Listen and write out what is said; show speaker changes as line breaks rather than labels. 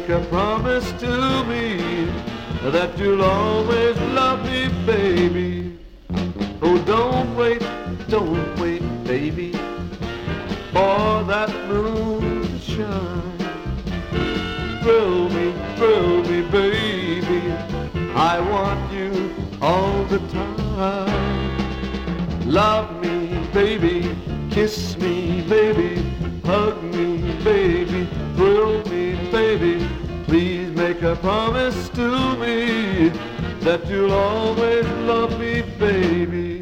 make a promise to me that you'll always love me, baby. Oh, don't wait, baby, for that moon to shine. Thrill me, baby, I want you all the time. Love me, baby, kiss me, baby, hug me, baby, thrill me, baby. Please make a promise to me that you'll always love me, baby.